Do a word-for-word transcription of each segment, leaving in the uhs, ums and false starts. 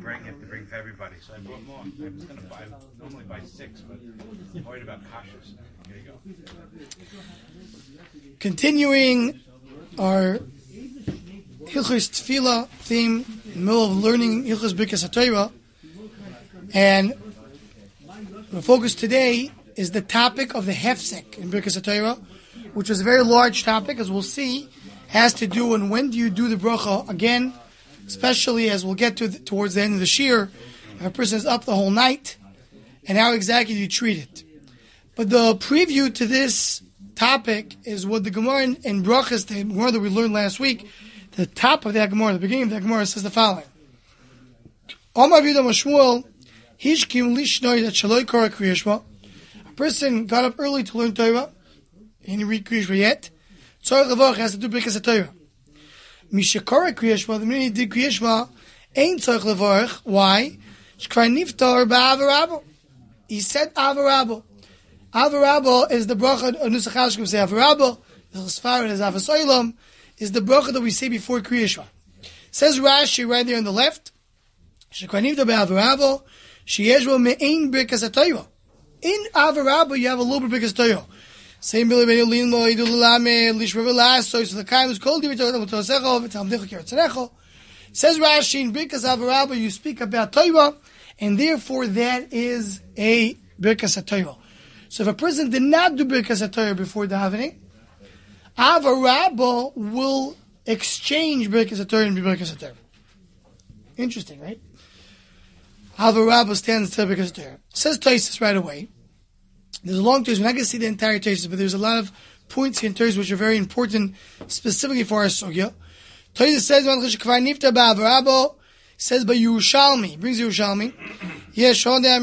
bring, you have to bring for everybody. So I bought more. I was going to buy, normally buy six, but I'm worried about kashas. Here you go. Continuing our Hilchos Tefillah theme in the middle of learning Hilchos Birkas HaTorah, and the focus today is the topic of the hefsek in Birkas HaTorah, which is a very large topic, as we'll see, has to do with when do you do the bracha again, especially as we'll get to the, towards the end of the shir, if a person is up the whole night, and how exactly do you treat it. But the preview to this topic is what the Gemara in, in Brachas, the Gemara that we learned last week, the top of that Gemara, the beginning of that Gemara says the following. Omar Vidam Shmuel, Hishkim Lishnoi that Shaloi Korah Kriya Shema. A person got up early to learn Torah, he didn't read Kriya Shema yet. Tzorach Levorach has to do Birkas HaTorah. Mishakora Kriya Shema, the minute he did Kriya Shema, ain't Tzorach Levorach. Why? Shkrai Niftar Ba'avarabo. He said Avarabo. Avarabo is the bracha, a Nusach HaShem say Avarabo, the Chesfarim is Avos Olam, is the bracha that we say before Kriya Shema. Says Rashi right there on the left, Shkrai Niftar Ba'avarabo, Sheyeshbo Me'ein Birkas HaTorah. In Avarabo you have a little bit of Birkas HaTorah. Same Billy Ben Yolin Lo Yidul Lame Lishma Velaso. So the Kaim is called Divitor Motosecho V'Tam Dichok Yeretzenecho. Says Rashi in Birkas Avarabo you speak about Torah, and therefore that is a Birkas HaTorah. So if a person did not do Birkas HaTorah before davening, Avarabo will exchange Birkas HaTorah and be Birkas HaTorah. Interesting, right? Avarabo stands to Birkas HaTorah. Says Tosfos right away. There's a long Tosfos. We're not going to see the entire Tosfos, but there's a lot of points in Tosfos which are very important, specifically for our sugya. Tosfos says, says by Yerushalmi, brings Yerushalmi. Yes,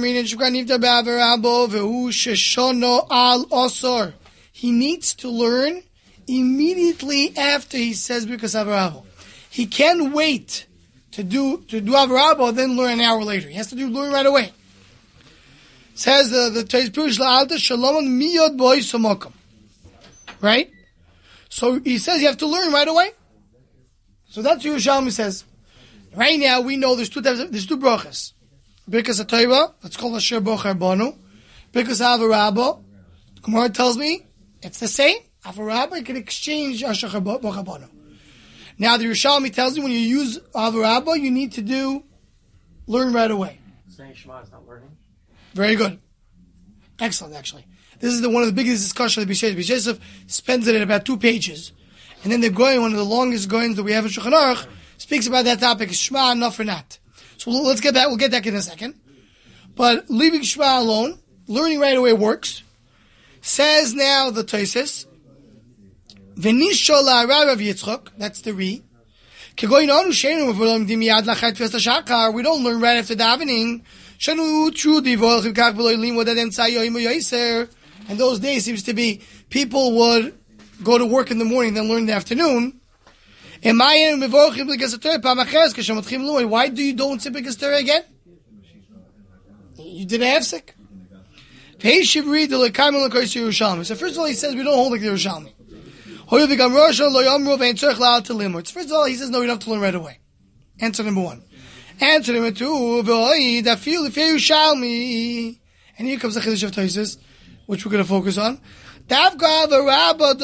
al osor. He needs to learn immediately after he says Birkas Avarabo. He can't wait to do to do Avarabo, then learn an hour later. He has to do learn right away. Says the the Tosfos la'alta shalom miyod boy somokum. Right? So he says you have to learn right away. So that's what Yerushalmi says. Right now we know there's two types of, there's two brachas. Birkas HaTorah, let's call it Asher Bocher Banu. Birkas Avarabo, the Gemara tells me it's the same. Avarabo, you can exchange Asher Bocher Banu. Now the Yerushalmi tells me when you use Avarabo, you need to do learn right away. Saying Shema is not learning. Very good. Excellent, actually. This is the, one of the biggest discussions of B'Yosef. B'Yosef spends it in about two pages. And then they're going, one of the longest goings that we have in Shulchan Aruch, speaks about that topic, is Shema enough or not. So let's get back, we'll get that in a second. But leaving Shema alone, learning right away works. Says now the Tosfos, V'nisho la'arav Rav Yitzchok, that's the Re. We don't learn right after davening. And those days seems to be people would go to work in the morning, then learn in the afternoon. Why do you don't say Birkas Torah again? You did a hefsek. So first of all, he says we don't hold like the Yerushalmi. First of all, he says no, you don't have to learn right away. Answer number one. Answer number two. And here comes the Chiddush of Tosfos, which we're going to focus on. Avarabo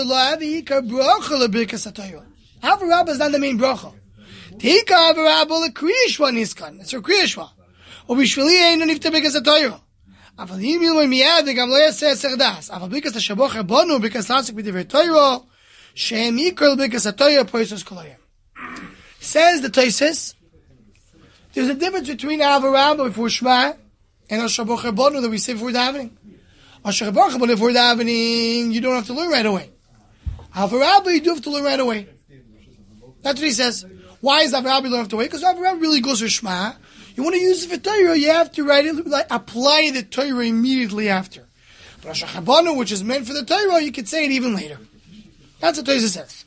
is not the main bracha. Tika Avarabo the Kriya Shema niskan. It's your Kriya Shema. Ubishvili ain't no nifta Birkas HaTorah. Aval yim yilmoi miyad v'gam lo yaseh serdas. Aval Birkas HaShabocher Banu Birkas Lasik b'divrei Torah she'em yikol Birkas HaTorah poisos kolayim. Says the Tosfos, there's a difference between Avarabo before Shema and HaShabocher Banu that we say before davening. HaShabocher Banu before davening, you don't have to learn right away. Avarabo, you do have to learn right away. That's what he says. Why is Avarabo you don't have to wait? Because Avarabo really goes for Shema. You want to use it for Torah, you have to write it, like, apply the Torah immediately after. But Asher Banu, which is meant for the Torah, you could say it even later. That's what Tosfos says.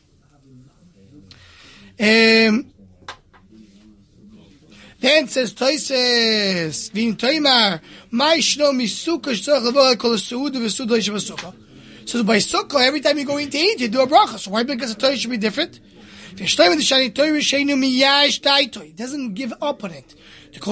Um, then says Tosfos, V'im Toimar, Ma Yishno Misukkah Sh'tzorach Levor Kol HaSeudah V'Seudah L'Yishav HaSukkah. So by Sukkah, every time you go in to eat, you do a bracha. So why Birkas HaTorah should be different? It doesn't give up on it. It's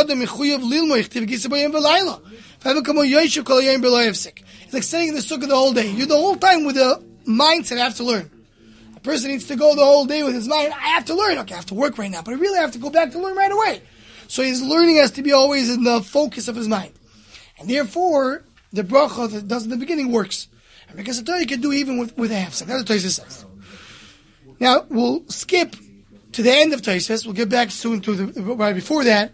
like staying in the sukkah the whole day. You're the whole time with the mindset I have to learn. A person needs to go the whole day with his mind, I have to learn. Okay, I have to work right now, but I really have to go back to learn right away. So his learning has to be always in the focus of his mind. And therefore, the bracha that does in the beginning works. And because you can do even with, with a half second. That's what Tosfos says. Now, we'll skip to the end of Tosfos. We'll get back soon to the, right before that.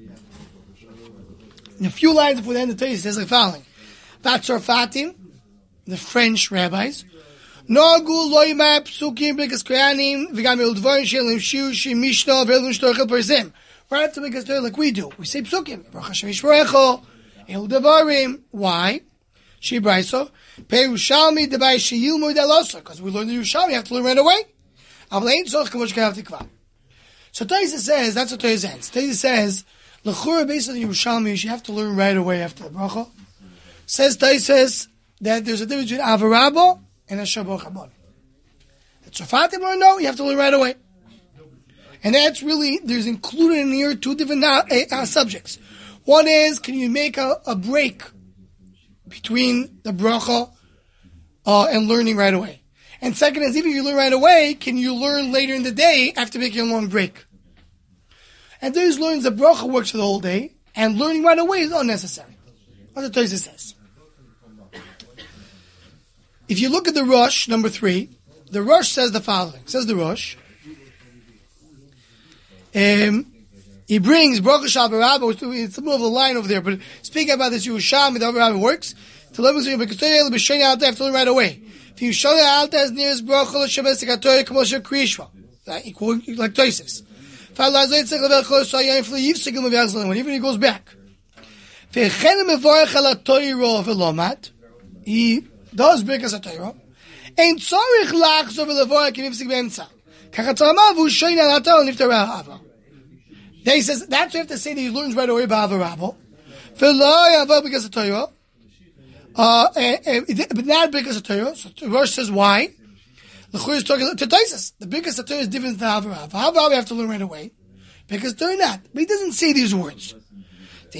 In a few lines before the end of Tosfos, it says like following. Vatzarfatim, the French rabbis, Nogu loyma psukim b'kas koyanim v'gam yildvarim shelim shiu shemishna v'elun shtorchel perzim. Right after b'kas Torah like we do. We say psukim. Baruch Hashem yishmorecho, el devarim. Why? She brayso. Perushalmi debai sheyilmu dalosa. Because we learn the Yerushalmi, you have to learn right away. Avlein tzorch kamosh kayav tikva. So Tosfos says, that's what Tosfos ends. Tosfos says, l'chura based on the Yerushalmi, you have to learn right away after the bracha. Says Tosfos that there's a difference between avarabo and a shabbat chabon. The Tzarfatim learn no, you have to learn right away. And that's really, there's included in here two different uh, uh, subjects. One is, can you make a, a break between the bracha uh, and learning right away? And second is, even if you learn right away, can you learn later in the day after making a long break? And Tosfos learns the bracha works for the whole day, and learning right away is unnecessary. That's what Tosfos says. If you look at the Rosh, number three, the Rosh says the following. Says the Rosh. Um, he brings Baruch Shal Barabba, it's the middle of the line over there, but speaking about this Yerushalmi, the Barabba works, to learn because you have to learn right away. If you show the Alta as near as Baruch Shal Shabbat Kamosha Krishma, like Tosfos. Even he goes back. He does Birkas HaTorah. Ein tzorich lachzor v'levoya k'nifsik be'emtza. Kachatzamav hu shoyin al HaTorah niftar ha'ava. Then he says, that's what you have to say that he learns right away ba'ava rabo. V'lo yavo Birkas HaTorah. Uh, but not Birkas HaTorah. So the Rosh says, why? The Chur is talking to Tosfos. The Birkas HaTorah is different than ha'ava rabo. Ha'ava rabo you have to learn right away. Because they're not. But he doesn't say these words. So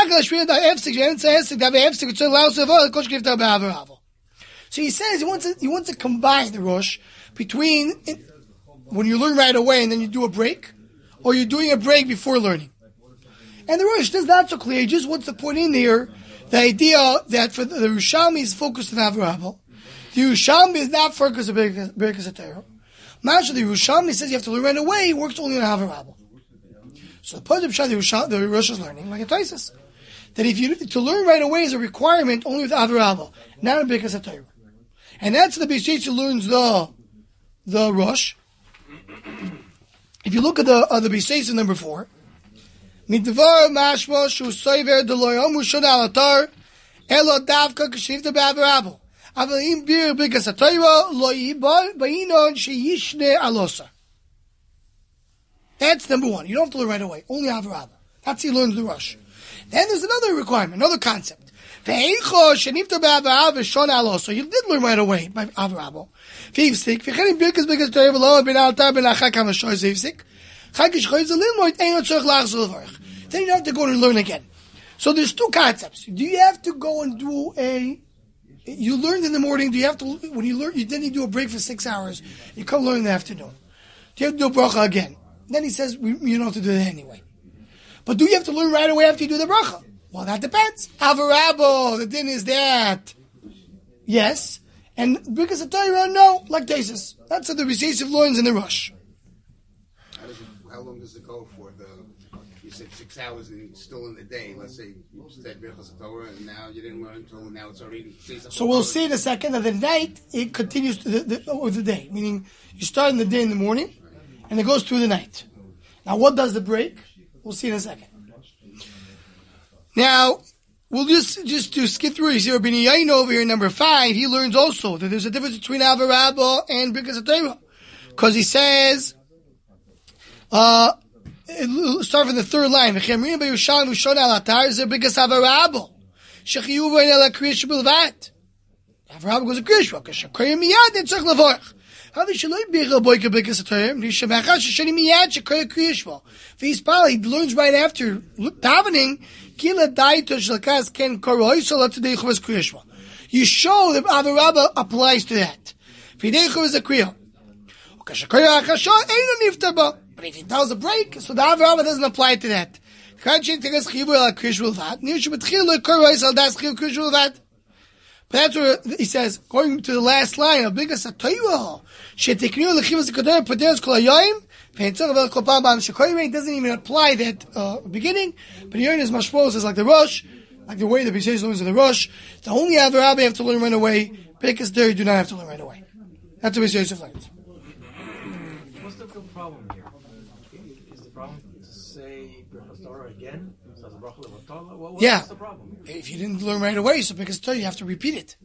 he says he wants to, he wants to combine the Rosh between it, when you learn right away and then you do a break, or you're doing a break before learning. And the Rosh is not so clear. He just wants to put in here the idea that for the, the Yerushalmi is focused on Avraham. The Yerushalmi is not focused on Birkas HaTorah. Masha, the Yerushalmi says you have to learn right away. He works only on Avraham. So the point of the Rosh, the Rosh is learning, like it Tosfos, that if you to learn right away is a requirement only with Avraham, not in Birkas HaTorah. And that's the Beisheitz learns the the Rosh. If you look at the uh, the Beisheitz number four, Midvar Mashma Shu Soiver Deloyom Ushon Alatar Elo Davka Kashivta Ba'avraham. Avalim Bir Birkas HaTorah Lo Yibal Ba'inon Sheyishne Alosa. That's number one. You don't have to learn right away. Only Avraham. That's how he learns the Rosh. Then there's another requirement, another concept. So you did learn right away by Avraham. Then you have to go and learn again. So there's two concepts. Do you have to go and do a... You learned in the morning, do you have to... When you learn, you then you do a break for six hours. You come learn in the afternoon. Do you have to do a bracha again? Then he says, you don't have to do that anyway. But do you have to learn right away after you do the bracha? Well, that depends. Avarabo, the din is that. Yes. And Birkas HaTorah, no, like Tosfos. That's the recessive learns in the Rosh. How, does it, how long does it go for? The You said six hours and still in the day. Let's say you said Birkas HaTorah and now you didn't learn until now it's already six So we'll see in a second that the night, it continues to the, the, over the day. Meaning, you start in the day in the morning, and it goes through the night. Now, what does the break? We'll see in a second. Now, we'll just just to skip through. You see Rabbi Yain over here, number five. He learns also that there's a difference between Avarabo and Birkas HaTorah, because he says, uh, start from the third line. Avarabo goes to Krishma. How should I be a boy Birkas HaTorah? Yishamachash Shani Miyad Shekar Kriyishma. V'Yispal, he learns right after davening. Kila Daito Shalkas Ken Koroi Salat Today Chavas Kriyishma. You show that Avarabba applies to that. Fidei Chavas a Kriya. Ukashakaya Achasha Eino Niftaba. But if he tells a break, so the Avarabba doesn't apply to that. Kachin Tegas Chibur Al Kriyishma Vat. Nirshim Tchil Koroi Sal Das Chil Kriyishma Vat. But that's where he says, going to the last line of Birkas HaTorah, shetiknu lechivas hakadosh pateres kol hayom, ve'etzach vel kol pam bam shekoyim. Doesn't even apply that uh, beginning, but here in his mashpos is like the Rosh, like the way the B'Sheis learns in the Rosh. The only other rabbi have to learn right away. Birkas HaTorah do not have to learn right away. That's what B'Sheis learns. What's the real problem here? Is the problem to say Birkas HaTorah again? What, what yeah. What's the problem? If you didn't learn right away, so Birkas HaTorah, you have to repeat it.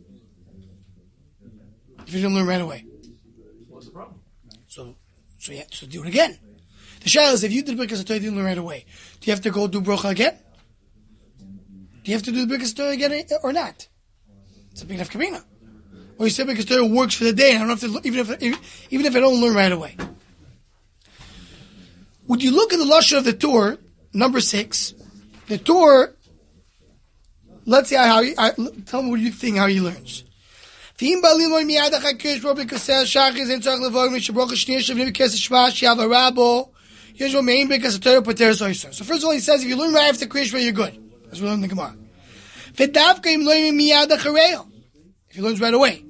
If you didn't learn right away. What's the problem? So, so you have to do it again. The shayla is, if you did Birkas HaTorah, you didn't learn right away, do you have to go do Brocha again? Do you have to do the Birkas HaTorah again or not? It's a big enough kabina. Or you say Birkas HaTorah works for the day, and I don't have to, even if, even if I don't learn right away. Would you look at the lashon of the Torah, number six, the Torah, let's see how he, I, tell me what you think how he learns. So first of all, he says, if you learn right after Kriyishma, you're good. As we learn in the Gemara. If he learns right away.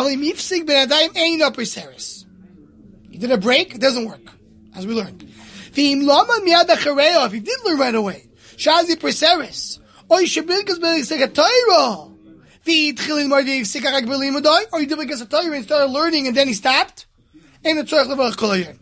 He did a break, it doesn't work. As we learned. If he did learn right away, Shazi Perseris. Or you should be because like a Torah. Or you did because a Torah and started learning and then he stopped. And the Torah level Kolayim.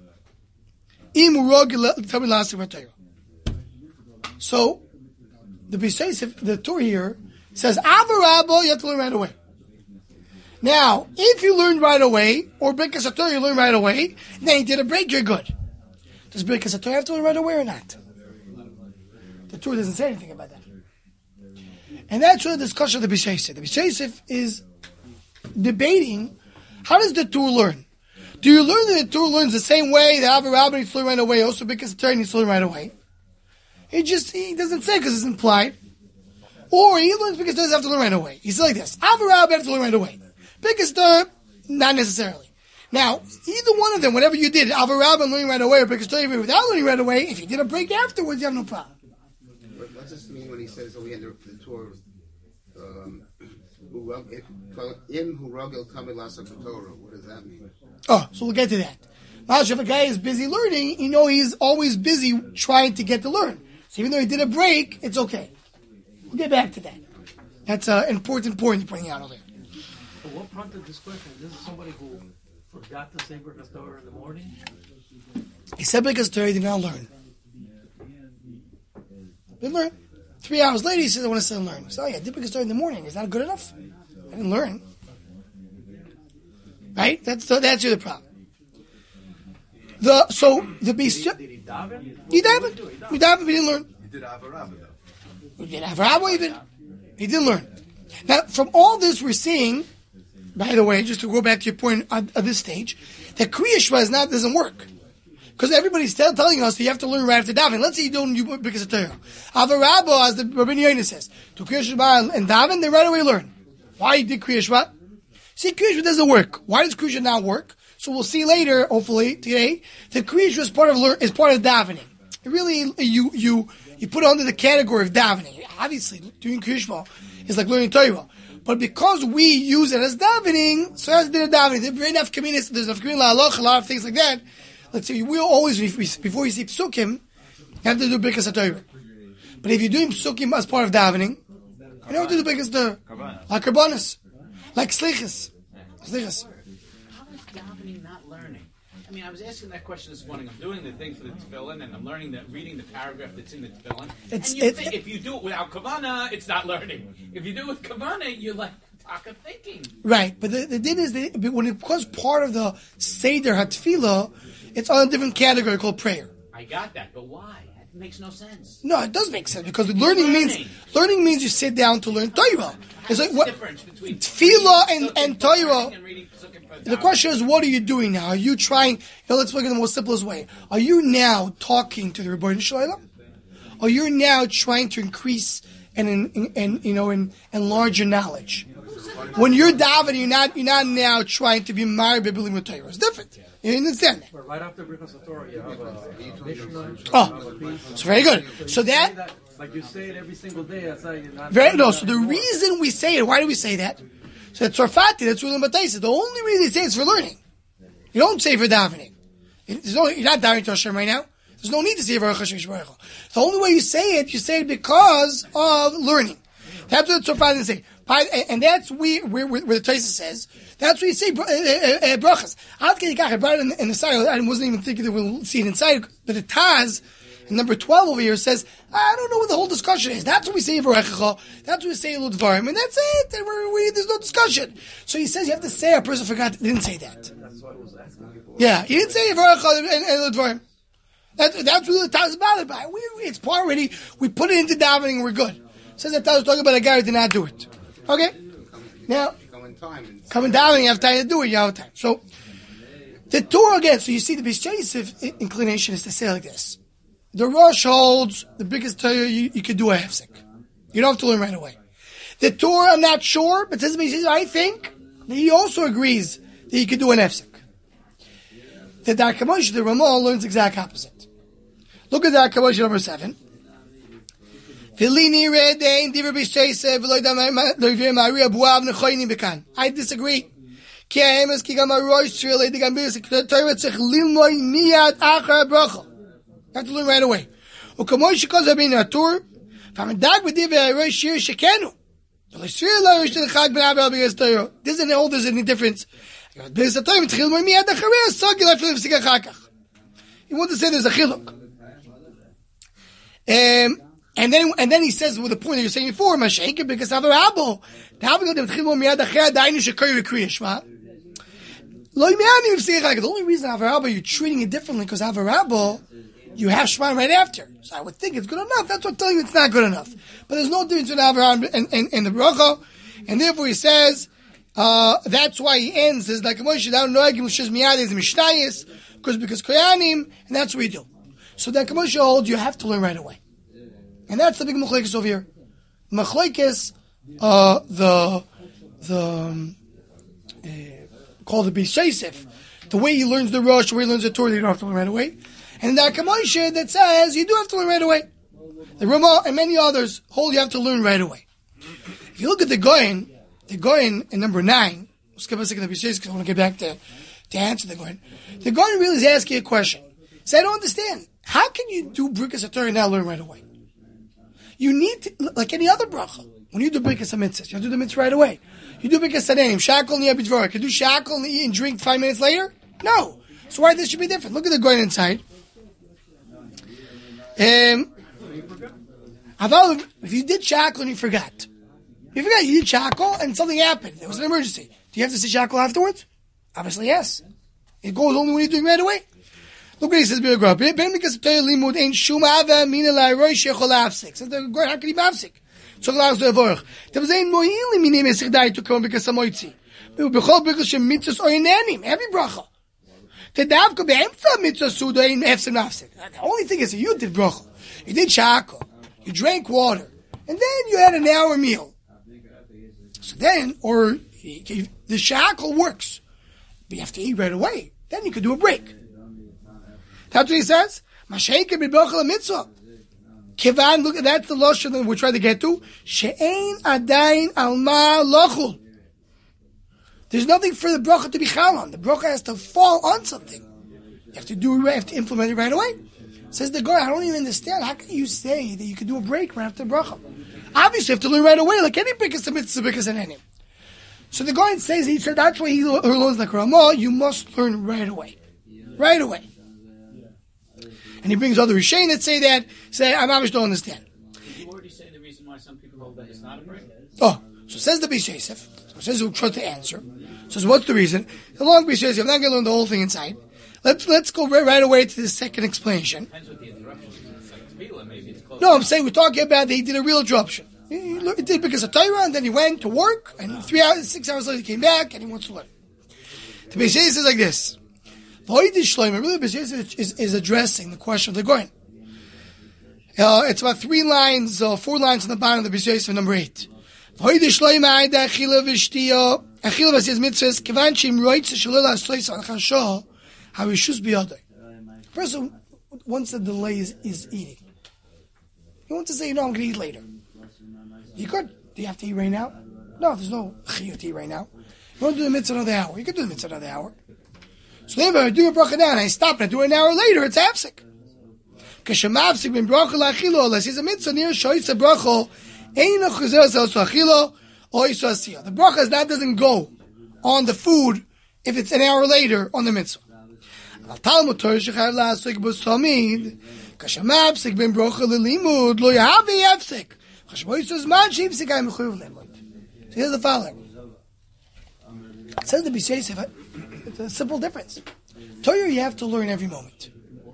So the B'Sheis, the Torah here says Avarabo, you have to learn right away. Now, if you learned right away, or Birkas HaTorah you learn right away, then you did a break, you're good. Does Birkas HaTorah have to learn right away or not? The Torah doesn't say anything about that. And that's where the discussion of the B'Sheis. The B'Sheis is debating, how does the Torah learn? Do you learn that the Torah learns the same way that Avraham needs to learn right away, also Birkas HaTorah needs to learn right away? He just, he doesn't say because it's implied. Or he learns because he doesn't have to learn right away. He's like this. Avraham has to learn right away. Birkas HaTorah, not necessarily. Now, either one of them, whatever you did, Avraham learning right away, or Birkas HaTorah without learning right away, if you did a break afterwards, you have no problem. What's this mean when he says, oh, we end the Torah, um, in who rogel kamid lasa Torah? What does that mean? Oh, so we'll get to that. Mash, if a guy is busy learning, you know he's always busy trying to get to learn. So even though he did a break, it's okay. We'll get back to that. That's an important point you're pointing out over there. But what prompted this question? This is somebody who forgot to say Birkas HaTorah in the morning? He said Birkas HaTorah, he did not learn. Didn't learn. Three hours later, he said, I want to sit and learn. So, oh, yeah, I did Birkas HaTorah in the morning. Is that good enough? I didn't learn. Right? That's the, that's the problem. The, so, the beast. Did he daven? He davened. He davened, he didn't learn. He did Avarabba though. He did Avraham even. He didn't learn. Now, from all this we're seeing, by the way, just to go back to your point at, at this stage, that Kriya Shema is not, doesn't work. Because everybody's still telling us that you have to learn right after daven. Let's say you don't do Birkas HaTorah. Avarabba, as the Rabbi Yoina says, to Kriya Shema and daven, they right away learn. Why did Kriya Shema? See, Kriya Shema doesn't work. Why does Kriya Shema not work? So we'll see later, hopefully today, that Kriya Shema is part of learn, is part of davening. It really, you you you put it under the category of davening. Obviously, doing Kriya Shema is like learning Torah. But because we use it as davening, so as did a davening, there's enough communities, there's enough community, a lot of things like that. Let's say we always, before you see psukim, you have to do Birkas HaTorah. But if you're doing psukim as part of davening, you never do the Birkas HaTorah. Like karbanos, like slichas. Slichas. How is davening not learning? I mean, I was asking that question this morning. I'm doing the thing for the tefillin, and I'm learning that, reading the paragraph that's in the tefillin. It's, and you it, think, if you do it without kavana, it's not learning. If you do it with kavana, you're like taka thinking. Right, but the, the thing is, that when it becomes part of the Seder HaTfilah, it's on a different category called prayer. I got that, but why? makes no sense. No, it does make sense because learning means Learning. learning means you sit down to learn Torah. It's like What's what the difference between tefillah reading and, psukim and for Torah. learning and reading psukim for The question is, what are you doing now? Are you trying? You know, let's look at the most simplest way. Are you now talking to the Rebbeinu Shalom? Or you're now trying to increase and, and, and you know and enlarge your knowledge? When you're davening, you're not you're not now trying to be married by building with Torah. It's different. You understand that? But right after Birchas Torah, you have a Mishnah. Oh, it's very good. So that, that, like you say it every single day. That's how you're not. very no. So the reason we say it, why do we say that? So that's Tzarfati. That's Rulen Bataisa. The only reason they say it's for learning. You don't say it for davening. There's no, you're not davening to Hashem right now. There's no need to say it for Hashem. The only way you say it, you say it because of learning. That's what the Tzarfati say. And that's where, where, where the Taisa says. That's what you say, uh, uh, brachas. I brought it in, in the side. I wasn't even thinking that we'll see it inside. But the Taz, in number twelve over here, says, I don't know what the whole discussion is. That's what we say, Varechecha. That's what we say, Ludvarim. And that's it. And we're, we, there's no discussion. So he says you have to say, a person forgot, didn't say that. That's what I was asking before. Yeah, he didn't say Varechecha and, and Ludvarim. That, that's what the Taz is bothered by. We, it's part already. We put it into davening and we're good. It says that Taz was talking about a guy who did not do it. Okay? Now, coming down, you have time to do it, you have time. So, the Torah again, so you see the B'Sheisif inclination is to say like this. The Rosh holds the biggest Torah you, you could do a hefsek. You don't have to learn right away. The Torah, I'm not sure, but says B'Sheisif, I think that he also agrees that you could do an hefsek. The Darkei Moshe, the Ramah, learns the exact opposite. Look at Darkei Moshe number seven. I disagree. You have to learn right away. Doesn't hold there's any difference. You want to say there's a chiluk. Um, And then, and then he says with the point that you're saying before, Mashenka, because of Rabo, the only reason Avarabo you're treating it differently because Avarabo you have Shema right after. So I would think it's good enough. That's what I'm telling you it's not good enough. But there's no difference between Avarabo and, and, and the Bracha, and therefore he says uh, that's why he ends as like Moshe down Noagim Shis Miyad is Mishnayis because because Koyanim, and that's what we do. So that Moshe holds you have to learn right away. And that's the big machlekes over here. Machlekes, uh, the, the, um, uh, called the B'Sheisif. The way he learns the Rosh, the way he learns the Torah, you don't have to learn right away. And the Akamoisha that says you do have to learn right away. The Ramah and many others hold you have to learn right away. If you look at the Goyen, the Goyen in number nine, we'll skip a second to B'Sheisif because I want to get back to, to answer the Goyen. The Goyen really is asking a question. He said, I don't understand. How can you do Birkas HaTorah and not learn right away? You need to, like any other bracha. When you do Birkas HaMitzvah, you have to do the mitzvah right away. You do Birkas HaNeim, Shakol Niyah B'Dvorah. Can you do Shakol and eat and drink five minutes later? No. So why this should be different? Look at the going inside. Um, if you did Shakol and you forgot, you forgot you did Shakol and something happened. There was an emergency. Do you have to say Shakol afterwards? Obviously, yes. It goes only when you're doing it right away. Look what he says, Birgra. Ben because of Torah limud ain't shum ava mina la roish yechol afsik. Says the Gemara, how can he mafsik? So glaus the vorach. There was ein moili minim esich dai to come because samoitzi. Bechol birkas shem mitzvos oinanim. Every bracha. The davka beemtza mitzvos suda ein efsim afsik. The only thing is that you did bracha. You did shako. You drank water. And then you had an hour meal. So then, or the shako works. But you have to eat right away. Then you could do a break. That's what he says. Mashenka b'brochel mitzvah. Kivan, look, that's the lashon that we're trying to get to. She'ein adayin alma lochul. There's nothing for the bracha to be chal on. The bracha has to fall on something. You have to do it right, you have to implement it right away. Says the guy, I don't even understand. How can you say that you can do a break right after the bracha? Obviously, you have to learn right away, like any birkas mitzvah, birkas and any. So the guy says, he said, that's why he learns like Ramah, you must learn right away. Right away. And he brings other Rishain that say that, say, I obviously don't understand. You already say the reason why some people hold that it's not a break? Oh, so says the B'Sheisif. So says he'll try to answer. Says, what's the reason? The long B'Sheisif, I'm not going to learn the whole thing inside. Let's let's go right, right away to the second explanation. Depends what the interruption is. Like, No, I'm saying we're talking about that he did a real interruption. He, he did because of Torah, and then he went to work, and three hours, six hours later he came back, and he wants to learn. The Beis Yosef says like this. Really, the Beis Yosef is, is addressing the question of the Goyen. Uh, it's about three lines, uh, four lines on the bottom of the Beis Yosef, number eight. Person wants to delay is, is eating. You want to say, you know, I'm going to eat later. You could. Do you have to eat right now? No, there's no chiyuv to eat right now. You want to do the mitzvah another hour? You could do the mitzvah another hour. So if I do a bracha now and I stop and I do it an hour later, it's hafsik. K'shemavsik bin bracha la'achilo, unless he's a mitzvah near shoytze bracha, ein chuzer sa'osu achilo, or isu asiyah. The bracha is that doesn't go on the food if it's an hour later on the mitzvah. Talmud Torah shechayav la'asik b'samid, k'shemavsik bin bracha l'limud, lo yahavi yafsik. Chashbo isu zman she'ifsik ayim mechuyev lemud. So here's the following. It says the Beis Yosef, it's a simple difference. Torah you have to learn every moment.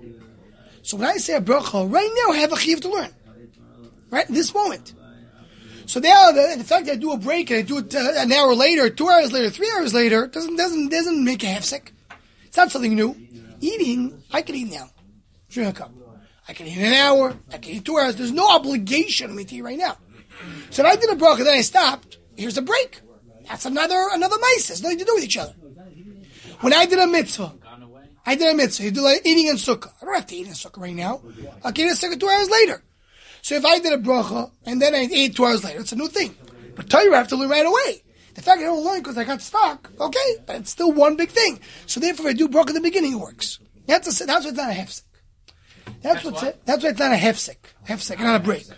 So when I say a bracha, right now I have a chiyuv to learn. Right? This moment. So now the, the fact that I do a break and I do it uh, an hour later, two hours later, three hours later, doesn't doesn't doesn't make a hefsek. It's not something new. Eating, I can eat now. Drink a cup. I can eat in an hour, I can eat two hours. There's no obligation on me to eat right now. So if I did a bracha, then I stopped, here's a break. That's another another mitzvah. It's nothing to do with each other. When I did a mitzvah, I did a mitzvah. You do like eating in sukkah. I don't have to eat in sukkah right now. I'll eat in sukkah two hours later. So if I did a bracha and then I ate two hours later, it's a new thing. But Torah I have to learn right away. The fact I don't learn because I got stuck, okay, but it's still one big thing. So therefore, if I do bracha at the beginning, it works. That's a, that's why it's not a hefsek. That's what's it. That's why it's not a hefsek. Hefsek, not a break.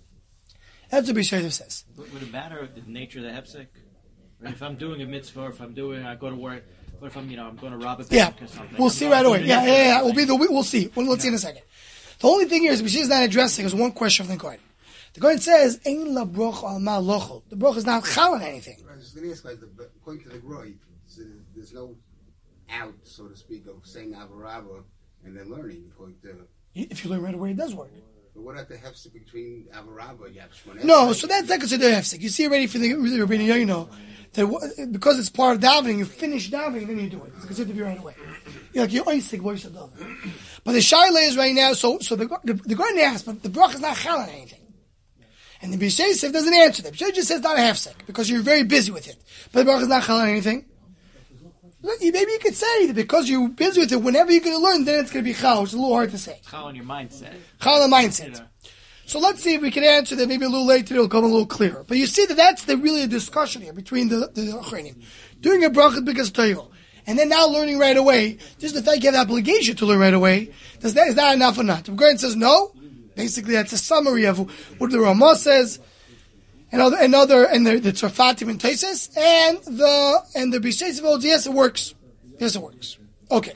That's what Beis Yosef says. Would it matter the nature of the hefsek? Right? If I'm doing a mitzvah, if I'm doing, I go to work. What if I'm, you know, I'm going to rob a bank Yeah, or something? we'll I'm see not right away. doing Yeah, it. yeah, yeah. We'll be the we'll see. We'll, let's see in a second. The only thing here is Beis Yosef is not addressing is one question from the Kohen. The Kohen says, "Ein la broch al ma lochel." The broch is not chal on anything. I was going to ask, like, the- according to the Groy, there's no out, so to speak, of saying Avarava and then learning. According to, If you learn right away, it does work. but what about the hefsek between Avarava? You have Shmoneh No, Esrei. so that's not considered hefsek. You see already for the Rabbeinu Yoino that w- because it's part of davening, you finish davening, then you do it. It's considered to be right away. You're like you're oisik voice of davening. But the shaila is right now. So so the the, the Goyen asks, but the bracha is not chal on anything. And the Beis Yosef doesn't answer that. Beis Yosef just says not a hefsek because you're very busy with it. But the bracha is not chal on anything. Maybe you could say that because you're busy with it, whenever you're going to learn, then it's going to be chal. It's a little hard to say. How on your mindset? Chal on mindset. You know. So let's see if we can answer that maybe a little later, it'll come a little clearer. But you see that that's the really a discussion here between the, the Achronim. Doing a bracha because Torah. And then now learning right away, just the fact you have the obligation to learn right away, does that, is that enough or not? If Goyen says no, basically that's a summary of what the Ramah says, and other, and other, and the, the Tzarfatim and Taises, and the, and the Beis Yosef holds, yes, it works. Yes, it works. Okay.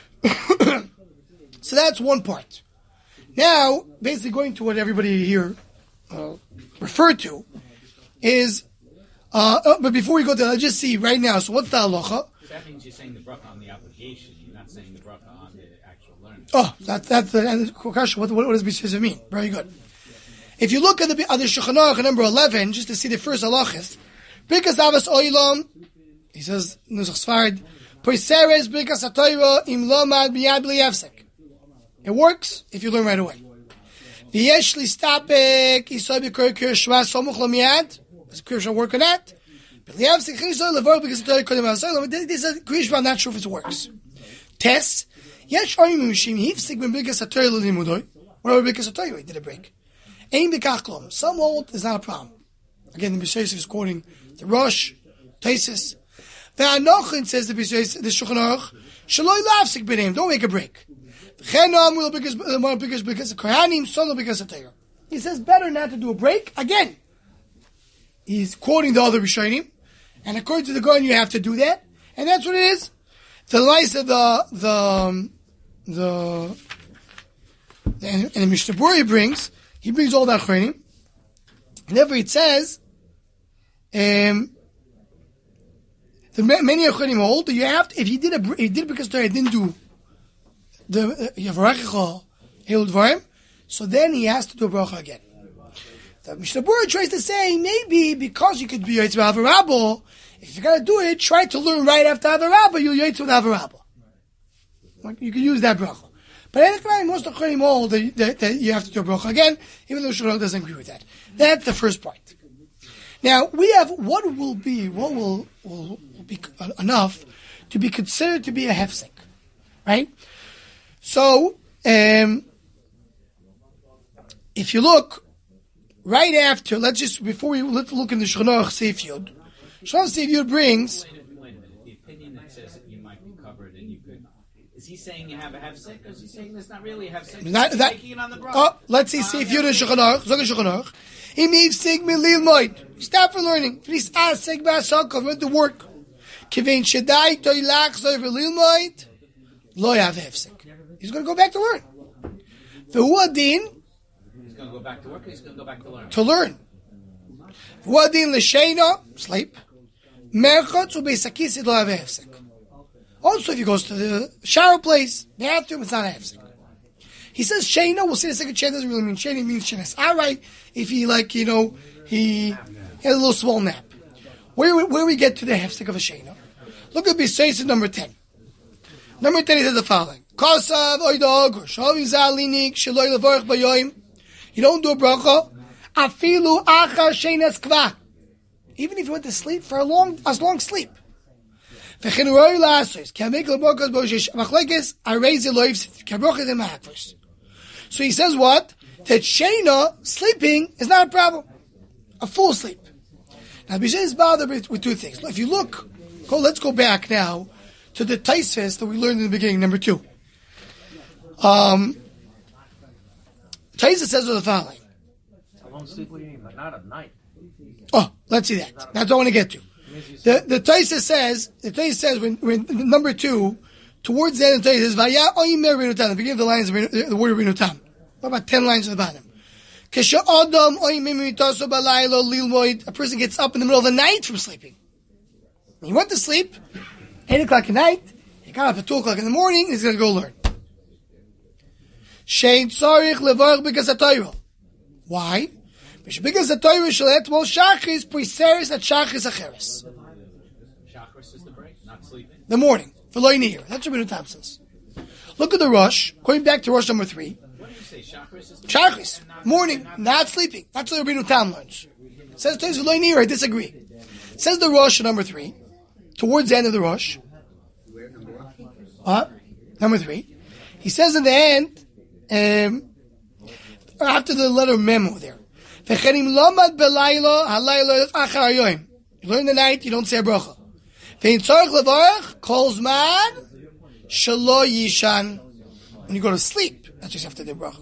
So that's one part. Now, basically going to what everybody here uh, referred to is, uh, uh, but before we go there, let's just see right now. So what's the halacha? That means you're saying the bracha on the application. You're not saying the bracha on the actual learning. Oh, that, that's the and the question. What, what, what does Beis Yosef mean? Very good. If you look at the other Shulchan Aruch number eleven, just to see the first halachas, Birkas Avos Oilam, he says Nusach Sfarad, Poiseres Birkas HaTorah Im Lomad Miyad B'li Yafsek. It works if you learn right away. V'yesh li stapek Yisoi B'kor Kir Shva Somuch Lo Miyad. Does Kir Shva work on that? B'li Yafsek Chizoi Levar Birkas HaTorah Kodem HaSoilam. This is Kir Shva. I'm not sure if it works. Test. Yesh Oyim Mishim Hifsik Ben Birkas HaTorah L'Limudoi. Whatever Birkas HaTorah, he did a break. Ein B'kach. Some hold is not a problem. Again, the Beis Yosef is quoting the Rosh, Taisis. The Anochin says the Beis Yosef, the Shulchan Aruch, Shaloi Lafsik B'neim. Don't make a break. Because because Kohanim solo because of Torah. He says better not to do a break. Again, he's quoting the other Rishonim, and according to the Goyen, you have to do that, and that's what it is. The lice of the the the and, and the Mishnah Berurah brings, he brings all that Kohanim. And therefore it says, um, the many Kohanim hold that you have to, if you did a if you did it because Torah didn't do the Yavrachicha Eil Dvarim, So then he has to do a bracha again. The Mishnah Berurah tries to say, maybe because you could be Yaitz with Avarabba, if you're going to do it, try to learn right after Avarabba, you'll Yaitz with Avarabba. You can use that bracha. But anyway, most of the hold that, that, that you have to do a bracha again, even though Shulchan doesn't agree with that. That's the first part. Now, we have what will be, what will, will, will be enough to be considered to be a hefsek. Right? So, um, if you look, right after, let's just, before we let's look in the Shulchan Aruch Seif Yud, Shulchan Seif Yud brings, Wait a minute. The opinion that says that you might be covered and you could, is he saying you have a hefsek, or is he saying there's not really a hefsek? Not, He's that, making it on the bracha. oh, let's see, Seif Yud and Shulchan Aruch, Zog Shulchan Aruch, he means sig me lilmoid, stop from learning, please ask sig ba'asakov, read the work, kivein shadai toy lach zoy v'lilmoid, lo yav hefsek. He's going to go back to learn. V'hu adin, He's going to go back to work, or he's going to go back to learn? to learn. V'hu adin l'sheina, sleep, merchot u'beisakisid lo yav hefsek. Also, if he goes to the shower place, bathroom, it's not a hefsek. He says sheina, we'll say the second sheina doesn't really mean sheina, it means shenas. Alright, if he like, you know, he had a little small nap. Where, where we get to the hefsek of a sheina? Look at B'Seis number ten. Number ten, he says the following. Kosav oidog, shavi zalinik, shaloi levorach bayoim. You don't do a bracha. Afilu achar shenas kva. Even if you went to sleep for a long, a long sleep. V'chen roi la'asos. Ki amik leborkas b'oshesh. Machlekes, arezi loivs. Ki abrochas in ma'akvos. So he says what? That sheina, sleeping, is not a problem. A full sleep. Now, B'Shai is bothered with, with two things. If you look, go, let's go back now to the Taisis that we learned in the beginning, number two. Um, Taisis says the following. I won't sleep with you, but not at night. Oh, let's see that. That's what I want to get to. The the Taisis says, the Taisis says when, when number two, towards the end of the Taisis says, Vaya oimer rinutam, the beginning of the lines of the word of rinutam. About ten lines at the bottom. Kesha adam oimer mitaso balaylo lilmoid, a person gets up in the middle of the night from sleeping. He went to sleep, eight o'clock at night, he got up at two o'clock in the morning, he's going to go learn. Shein tzarich levarach because atayro. Why? Because the Torah shall let most shachris preseris at shachris acheres. Chakras is the break, not sleeping. The morning. For loy near. That's what Rabbeinu Tam says. Look at the Rosh. Going back to Rosh number three. What do you say? Chakras is the Shachris. break, and not- Morning. not- Not sleeping. That's what Rabbeinu Tam learns. Says Torah for loy near. I disagree. Says the Rosh number three. Towards the end of the Rosh. What? Number three. He says in the end, um, after the letter memo there. You learn the night, you don't say a bracha. When you go to sleep, that's just after the bracha.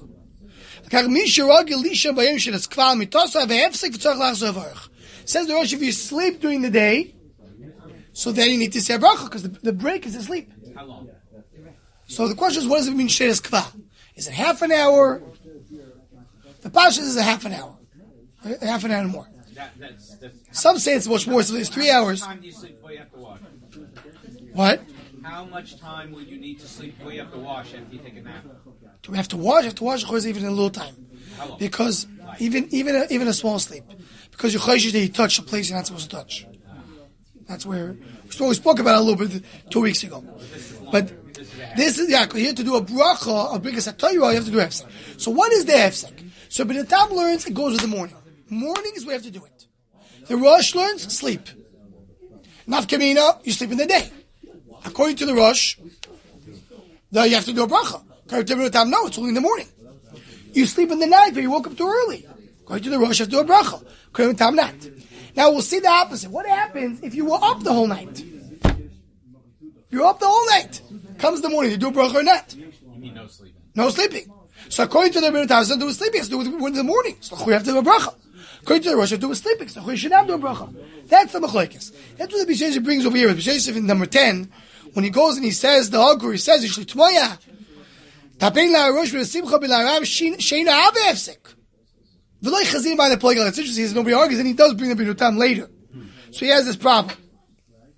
Says the Rosh, if you sleep during the day, so then you need to say a bracha, because the, the break is to sleep. How long? So the question is, what does it mean, sheres kva? Is it half an hour? The Pasha is a half an hour. A half an hour and more. That, that's, that's, Some say it's much more, so it's three hours. How much time do you sleep before you have to wash? What? How much time will you need to sleep before you have to wash after you take a nap? Do we have to wash? You have to wash, of course, even in a little time. How long? Because even even a, even a small sleep. Because you're chayshish that you touch a place you're not supposed to touch. That's where, so we spoke about it a little bit two weeks ago. But this is, yeah, you have to do a bracha, a brikas HaTorah, you have to do hefsek. So what is the hefsek? So but the Tam learns, it goes with the morning. Morning is where you have to do it. The Rosh learns, sleep. Nafkamina, you sleep in the day. According to the Rosh, the, you have to do a bracha. According to the Tam, no, it's only in the morning. You sleep in the night, but you woke up too early. According to the Rosh, you have to do a bracha. According to the Tam, not. Now we'll see the opposite. What happens if you were up the whole night? You're up the whole night. Comes the morning, you do a bracha or not? You mean no sleeping? No sleeping. So according to the Rebbe Tam, it doesn't do with sleeping, it's to do with the morning. So we have to do a bracha. According to the Rosh, it do with sleeping. So we should not do a bracha. That's the machlokes. That's what the B'Shai brings over here. The B'Shai in number ten, when he goes and he says the Hagur, he says, Yishli Tmoya, Tapein la Rosh v'Simcha b'La'arav Sheina Ave Efsek. V'loi Chazin by the Ploigal. That's interesting. He says nobody argues, and he does bring the Rebbe Tam later. So he has this problem.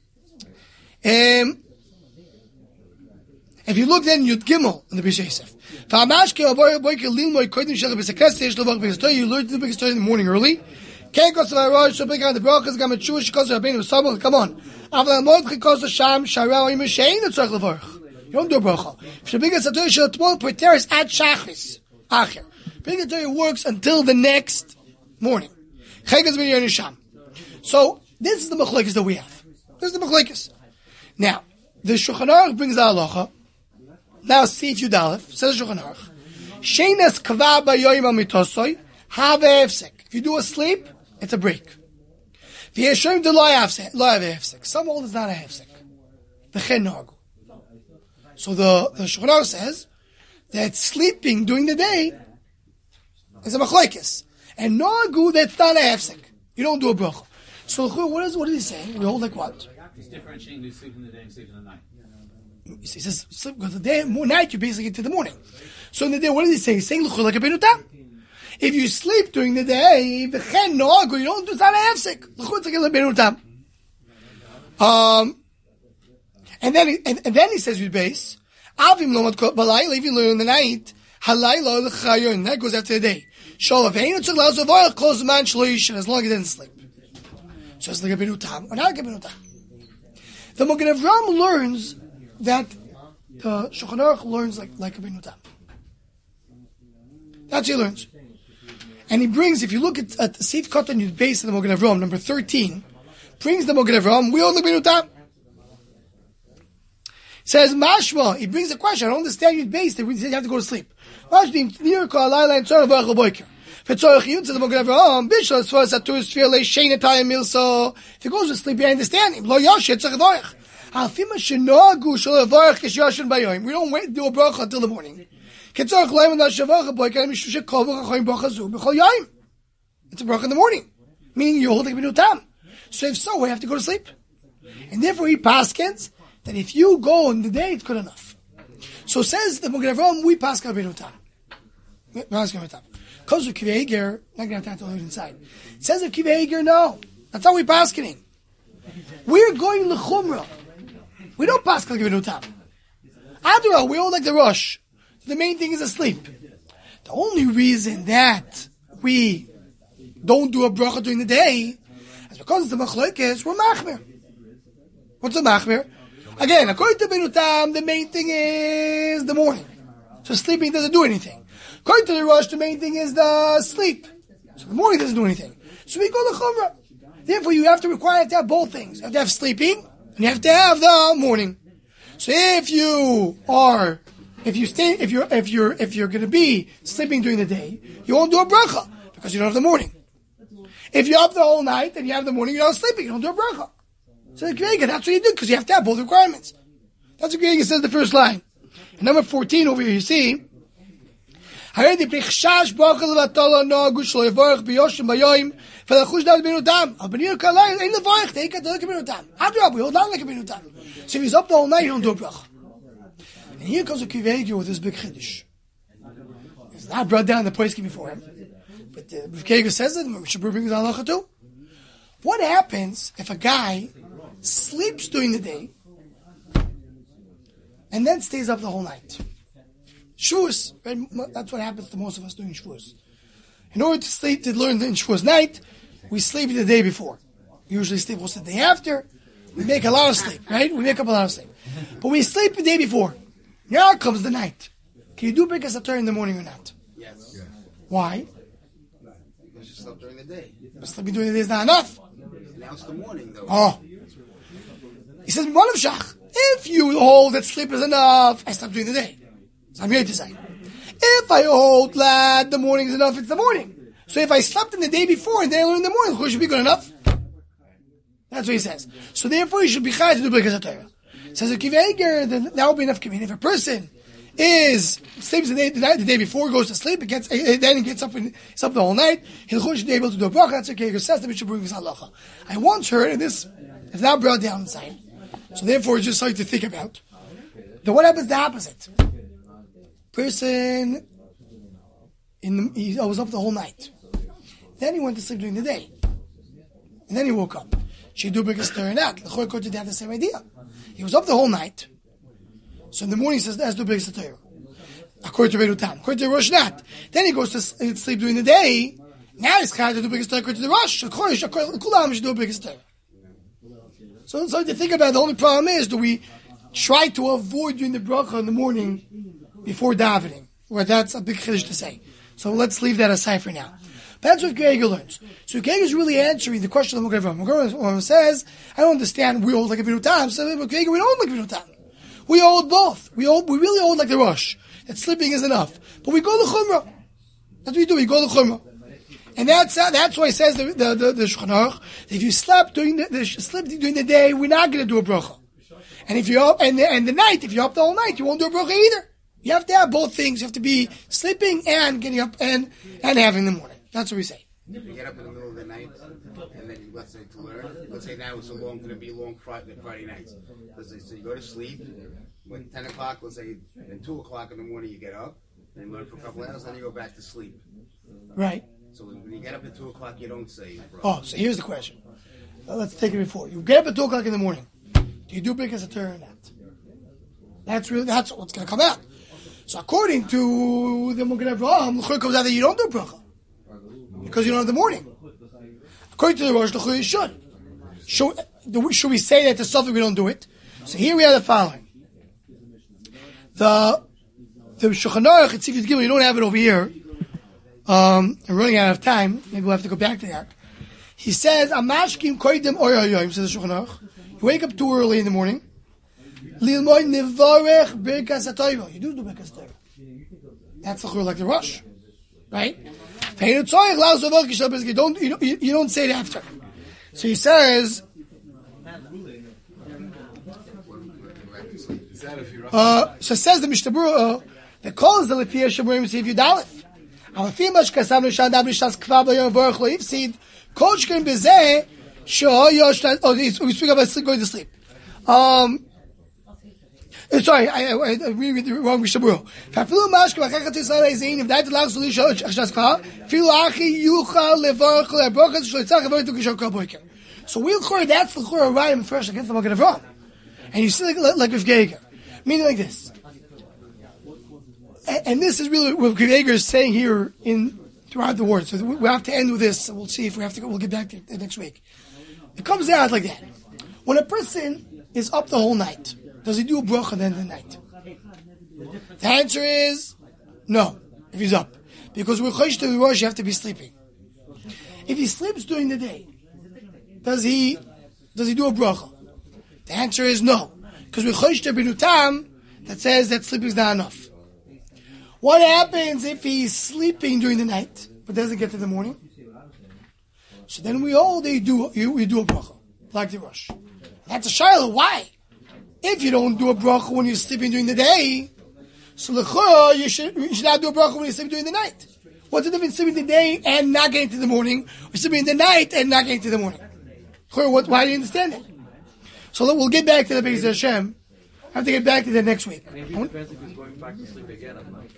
Um, if you look then Yud Gimel in the B'Shai, You learn the biggest story in the morning early. Can't go to the Rosh, so big on the brachas, got a Jewish because of Rabbeinu Sabbath. Come on. After the Mod, because the Sham, Sharel, you Mishain, the Tzarech Levarch. You don't do a bracha. If the biggest Satoy shall tomorrow preteris at Shachris. Acher. Biggest Satoy works until the next morning. Chegas ben Yonisham. So, this is the machlekes that we have. This is the machlekes. Now, the Shulchan Aruch brings the halacha. Now, see if you dalef. Says the Shulchan Aruch. Sheines kva bayoyim al mitosoi, have a hefsek. If you do a sleep, it's a break. The Yeshayim do lo have a hefsek. Some hold is not a hefsek. The chen nagu. So the, the Shulchan Aruch says that sleeping during the day is a machlekes. And nagu, that's not a hefsek. You don't do a bracha. So what is, what is he saying? We hold like what? He's differentiating between sleep in the day and sleep in the night. He says, sleep, because the day, more night, you basically get to the morning. So in the day, what does he say? He's saying, like a benutam. If you sleep during the day, the chen nagu, you don't do it's not a hefsek. It's like a benutam. Um, and then, he, and, and then he says with base, avim lo matkot balayla, if you learn in the night, halayla l'chayon, that goes after the day. Sholav heinu tzuk la'az avoyach, close the man shloish, as long as he doesn't sleep. So it's like a benutam, or not like a benutam. The Magen Avraham learns that the Shulchan Aruch learns like, like a benutam. That's what he learns. And he brings, if you look at, at the Seif Katan Yud base of the Magen Avraham, number thirteen, brings the Magen Avraham, we all like benutam. Says Mashma, he brings a question, I don't understand Yud base, they you have to go to sleep. Mashma, near Ka'alayla and Tzorah V'ach L'boiker. If it goes to sleep, you understand him. We don't wait to do a bracha until the morning. It's a bracha in the morning, meaning you're holding benutam. So if so, we have to go to sleep. And therefore he paskins that if you go in the day, it's good enough. So says the Magen Avraham, we paskin benutam. Paskin benutam. Because of Kivei Eger, not going to have to leave inside. It says of Kivei Eger, no. That's how we paskin. We're going l'chumra. We don't paskin like benutam. Adra, we all like the rush. The main thing is asleep. The only reason that we don't do a bracha during the day is because it's a machlokes, we're machmer. What's a machmer? Again, according to benutam, the main thing is the morning. So sleeping doesn't do anything. According to the rush, the main thing is the sleep. So the morning doesn't do anything. So we go to chumrah. Therefore, you have to require to have both things. You have to have sleeping, and you have to have the morning. So if you are, if you stay, if you're, if you're, if you're going to be sleeping during the day, you won't do a bracha because you don't have the morning. If you're up the whole night and you have the morning, you're not sleeping. You don't do a bracha. So the Grega, that's what you do because you have to have both requirements. That's what Grega says the first line. And number fourteen over here, you see. After all, we hold on like a benutam. So if he's up the whole night, you don't do a bracha. And here comes a Kivei Eger with this big chiddush. It's not brought down the poskim before him, but the Kivei Eger says it. Mishabur brings halacha too. What happens if a guy sleeps during the day and then stays up the whole night? Shavuos, right? That's what happens to most of us doing Shavuos. In order to sleep, to learn in Shavuos night, we sleep the day before. We usually sleep also the day after. We make a lot of sleep, right? We make up a lot of sleep. But we sleep the day before. Now comes the night. Can you do Birkas HaTorah in the morning or not? Yes. yes. Why? Because you slept during the day. But sleeping during the day is not enough. Now it's the morning, though. Oh. He says, one of Shach, if you hold that sleep is enough, I slept during the day. So I'm here to say. If I hold that the morning is enough, it's the morning. So if I slept in the day before and then I learned in the morning, it should be good enough. That's what he says. So therefore, you should be chayav to do Birkas HaTorah. Says a Kivei Eger, then that will be enough. If a person is sleeps the day, the, night, the day before, goes to sleep, it gets then he gets up and it's up the whole night. He'll should be able to do a bracha. That's okay. He says that we should bring this halacha. I once heard, and this is now brought down inside. So therefore, it's just something to think about. Then what happens the opposite? Person in the, he was up the whole night. Then he went to sleep during the day, and then he woke up. Should he do Birkas HaTorah or not? The Choy Kodesh had the same idea. He was up the whole night. So in the morning he says, let's do Birkas HaTorah. According to Rabbeinu Tam. According to Rosh, not. Then he goes to sleep during the day. Now he's chayav to do biggest Torah according to the Rosh. Kulam should do a biggest Torah. So, so to think about it, the only problem is, do we try to avoid doing the bracha in the morning before davening? Well, that's a big chiddush to say. So let's leave that aside for now. But that's what Geiger learns. So Geiger is really answering the question of Magen Avraham. Magen Avraham says, I don't understand, we hold like a Rabbeinu Tam. So Geiger, we don't hold like a Rabbeinu Tam. We hold both. We hold, we really hold like the Rosh. That sleeping is enough. But we go to Chumrah. That's what we do, we go to Chumrah. And that's that's why it says the the the, the Shulchan Aruch, if you slept during the, the slept during the day, we're not going to do a bracha. And if you're up and the, and the night, if you're up the whole night, you won't do a bracha either. You have to have both things. You have to be sleeping and getting up and and having the morning. That's what we say. If you get up in the middle of the night and then you, let's say to learn, let's say now it's a long, going to be long Friday, Friday nights. Let's say so you go to sleep when ten o'clock, let's say, and two o'clock in the morning you get up and you learn for a couple hours, then you go back to sleep. Right. So when you get up at two o'clock, you don't say. Bro. Oh, so here's the question. Well, let's take it before. You get up at two o'clock in the morning. Do you do Birkas HaTorah or not? That's really that's what's going to come out. So according to the Magen Avraham, L'chur comes out that you don't do bracha because you don't have the morning. According to the Rosh, L'chur you should. Should, should we say that to something we don't do it? So here we have the following. The the Shulchan Aruch, it's Sifis Gimel, you don't have it over here. Um, I'm running out of time. Maybe we'll have to go back to that. He says, "Amashkim koydem oyoyoyim," says the Shulchan Aruch. You wake up too early in the morning. Lilmoy nevarech birkas haTorah. You do do birkas haTorah. That's the chur like the Rosh, right? You don't you don't you don't say it after. So he says. Uh, so says the Mishnah Berurah, the call is the Lefiyah Shemurim Siv Yudalef. Alafim Ashkasam Nishad Ab Nishas Kvav Loyom Baruch Lo Yifsid Kol Shkem Bezeh Sheho Yosh. Oh, we speak about sleep, going to sleep. Um, sorry, I, I, I read the wrong Mishnah Berurah. Fafilu Mashka V'Chachat Yisrael Ezein If That Lach Soli Sheho Nishas Kvav Filu Achi Yuchal Levarach Lo Yabrachas Shloitzach Avoy Tu Kishor Kol Boiker. So we'll call that's the Chor Rayim first against the Magen Avraham, and you see like like with Geiger. Meaning like this. And, and this is really what Geiger is saying here in throughout the word. So we have to end with this. We'll see if we have to go. We'll get back to it next week. It comes out like that. When a person is up the whole night, does he do a bracha at the end of the night? The answer is no, if he's up. Because with Chosh to the Rosh, you have to be sleeping. If he sleeps during the day, does he does he do a bracha? The answer is no. Because with Chosh to Rabbeinu Tam, that says that sleeping is not enough. What happens if he's sleeping during the night, but doesn't get to the morning? So then we all they do you we do a bracha, like the Rosh. That's a shiloh. Why? If you don't do a bracha when you're sleeping during the day, so l'chora you should you should not do a bracha when you're sleeping during the night. What's the difference sleeping in the day and not getting to the morning, or sleeping in the night and not getting to the morning? What? Why do you understand that? So we'll get back to the Beis Hashem. I have to get back to that next week. Maybe it depends if he's going back to sleep again at night.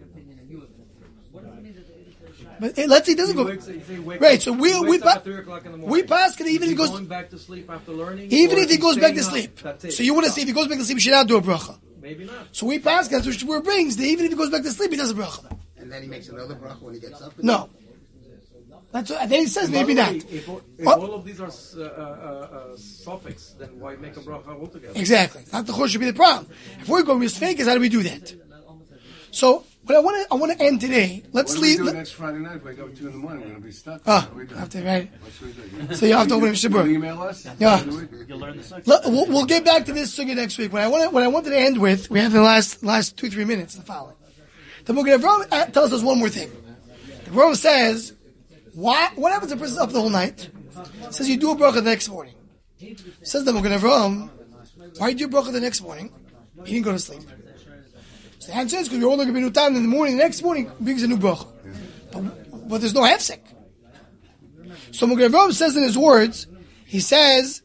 But hey, let's see, it doesn't go. Wakes, right, so we we pa- we pass even if he goes going back to sleep after learning. Even if he goes back to sleep. Up, so you want to say if he goes back to sleep, he should not do a bracha. Maybe not. So we pass because which word brings that even if he goes back to sleep, he does a bracha. And then he makes another bracha when he gets up. No. That's what, then he says maybe way, not. If, if what? all of these are uh, uh, uh, suffix, then why make a bracha altogether? Exactly. Not the chor should be the problem. If we're going with fakers, how do we do that? So, what I want to I want to end today. Let's what leave. What do we do let, next Friday night? Wake up at two in the morning. We're going to be stuck. Ah, we have to, right? What should we do? So you have to open Will Shabbat. you email us? Yeah. You'll learn the section. Let, we'll, we'll get back to this sugya next week. What I want what I wanted to end with, we have the last last two three minutes. The following. The Magen Avraham tells us one more thing. The Avraham says, "Why? What happens if a person's up the whole night?" It says you do a bracha the next morning. It says the Magen Avraham, "Why do you do a bracha the next morning? He didn't go to sleep." So the answer is because you're all going to be time in the morning. The next morning brings a new bracha, but, but there's no hefsek. So Magen Avraham says in his words, he says,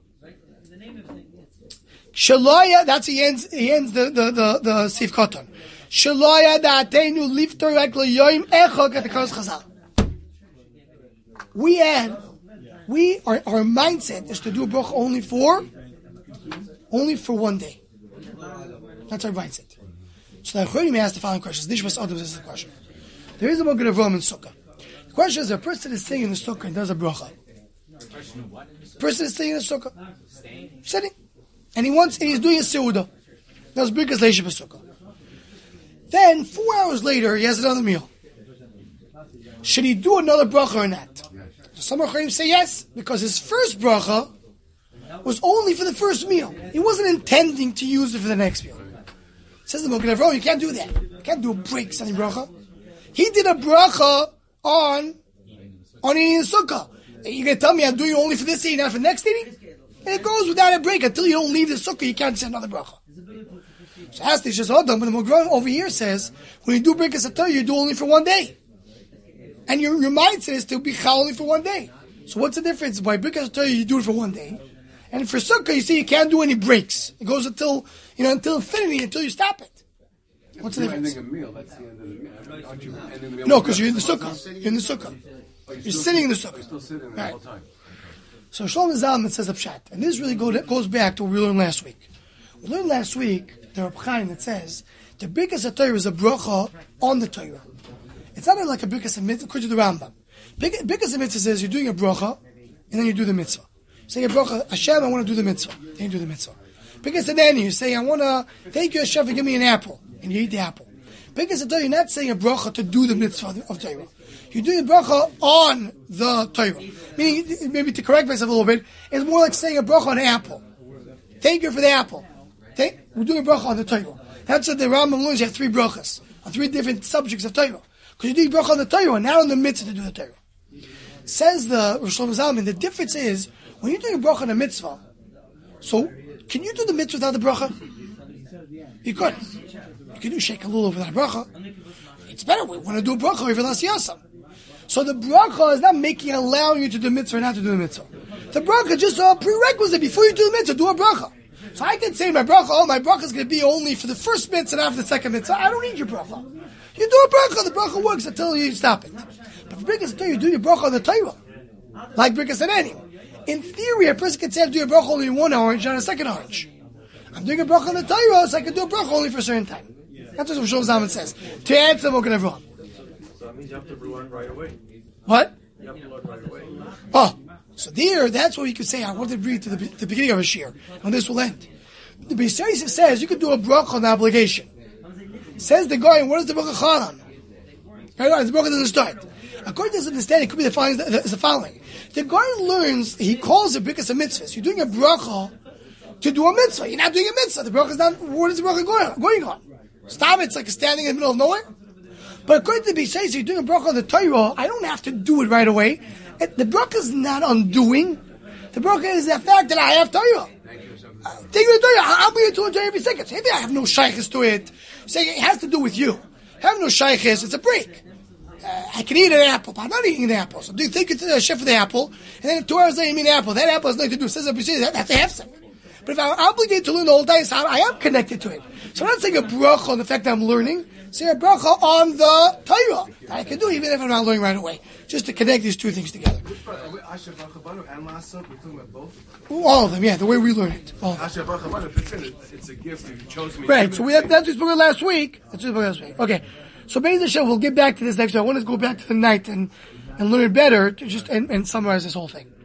"Shalaya." That's he ends. He ends the the the, the Sif Katan. Shalaya da'atenu liftor ek leyoyim echok at the Kos Chazal. We had, we our our mindset is to do a bracha only for, only for one day. That's our mindset. So the Achronim asked the following questions. Nishmas Adam is the question. There is a Mogen Avraham in Sukkah. The question is, a person is sitting in the Sukkah and does a bracha. A person is sitting in the Sukkah. Sitting. And he wants, and he's doing a Seudah. Does Birkas Leisha B'Sukkah. Then, four hours later, he has another meal. Should he do another bracha or not? So some Achronim say yes, because his first bracha was only for the first meal. He wasn't intending to use it for the next meal. Says the Mogen Avraham, you can't do that. You can't do breaks on the bracha. He did a bracha on on eating the sukkah. You're going to tell me I'm doing it only for this eating, not for the next eating? And it goes without a break. Until you don't leave the sukkah, you can't say another bracha. So ask this just Adam, but the Mogen Avraham over here says, when you do breakas atayah, you do only for one day. And your, your mindset is to be chal only for one day. So what's the difference? By breakas atayah, you do it for one day. And for sukkah, you see, you can't do any breaks. It goes until, you know, until infinity, until you stop it. What's the difference? Ending a meal, that's the end of the meal. Aren't you ending the meal? No, because you're in the sukkah. You're in the sukkah. Oh, You're sitting in the sukkah. You're still sitting there Right. the whole time. So Shlomo Zalman says a pshat. And this really go, goes back to what we learned last week. We learned last week, the Reb Chaim that says, the Birkas HaTorah is a bracha on the Torah. It's not like a Birkas HaMitzvah, according to the Rambam. Birkas HaMitzvah says you're doing a bracha, and then you do the mitzvah. Say a bracha, Hashem, I want to do the mitzvah. Then you do the mitzvah. Birkas HaNeni, you say, I want to, thank you Hashem for giving me an apple. And you eat the apple. Birkas HaTorah, you're not saying a bracha to do the mitzvah of Torah. You're doing a bracha on the Torah. Meaning, maybe to correct myself a little bit, it's more like saying a bracha on an apple. Thank you for the apple. Thank, we're doing a bracha on the Torah. That's what the Rambam learns. You have three brachas on three different subjects of Torah. Because you're doing bracha on the Torah, and not on the mitzvah to do the Torah. Says the Rosh Shlomo Zalman, the difference is, when you're doing a bracha on a mitzvah, so, can you do the mitzvah without the bracha? You could. You can do shake a lulav without a bracha. It's better. We want to do a bracha over l'asiyasam. So the bracha is not making, allowing you to do the mitzvah or not to do the mitzvah. The bracha is just a prerequisite before you do the mitzvah, do a bracha. So I can say my bracha, oh, my bracha is going to be only for the first mitzvah and not for the second mitzvah. I don't need your bracha. You do a bracha, the bracha works until you stop it. But for Birkas HaTorah, you do your bracha on the Torah. Like Birkas HaNeni. In theory, a person can say I'm doing a bracha only in one orange, not a second orange. I'm doing a bracha on the Torah, so I can do a bracha only for a certain time. That's what Shlomo Zalman says. To answer Mogen Avraham. So that means you have to learn right away. What? You have to learn right away. Oh, so there, that's what you could say. I want to read to the, the beginning of a shir, when this will end. The Beis Yosef says you could do a bracha on the obligation. Says the guy, what is the bracha chal on? Right, the bracha doesn't start. According to his understanding, it could be the following. The following. The guy learns, he calls it Birkas HaMitzvahs. You're doing a bracha to do a mitzvah. You're not doing a mitzvah. The bracha is not, what is the bracha going on? Going on? Stop it, it's like standing in the middle of nowhere. But according to the Beis Yosef, you're doing a bracha on the Torah, I don't have to do it right away. It, the bracha is not undoing. The bracha is the fact that I have Torah. Uh, Take you to Torah. I'll be to Torah every second. Maybe I have no shaykhis to it. Saying it has to do with you. I have no shaykhis. It's a break. Uh, I can eat an apple, but I'm not eating an apple. So do you think it's the chef for the apple? And then two hours later, you mean an apple. That apple has nothing to do. Says the Beis Yosef, that, that's a hefsek. But if I'm obligated to learn the whole time, so I am connected to it. So I'm not saying a bracha on the fact that I'm learning. Say a bracha on the Torah that I can do even if I'm not learning right away. Just to connect these two things together. Asher Bachabanu and Maaseh, we're talking about both? All of them, yeah, the way we learn it. All of them. Asher Bachabanu, if it's in it, it's a gift. If you chose me. Right, so we, that, that's what we spoke about last week. That's what we spoke about last week. Okay, so Be'ez Hashem, we'll get back to this next week. I want to go back to the night and, and learn it better to just and, and summarize this whole thing.